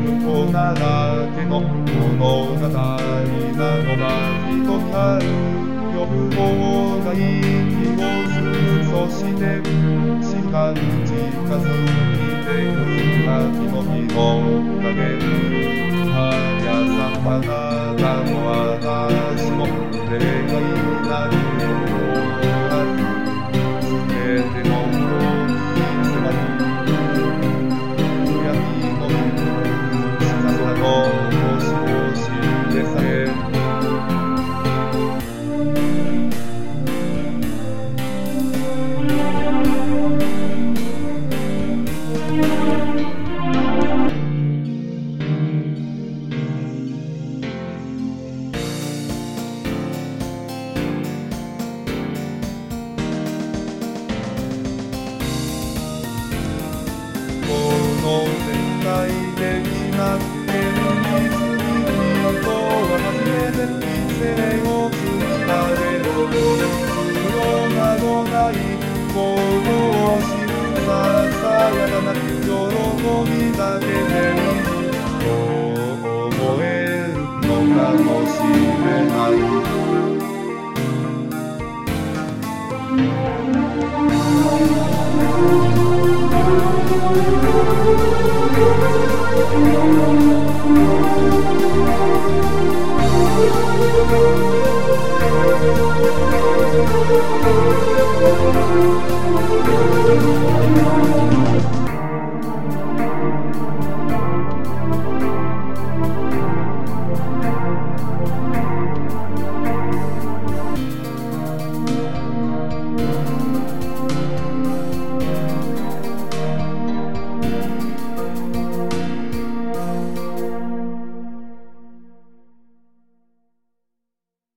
こなだけの物語なのが一つある。欲望が息を吸う。そして近づいてくる秋の日の影。速さあなたも私も出会いなる全ての色に迫る闇の深さの星々でさえこの世界で失ってる水にとは初めて理性をつかれる。不要などないことを知るささやかな喜びだけでいいと思えるのかもしれない。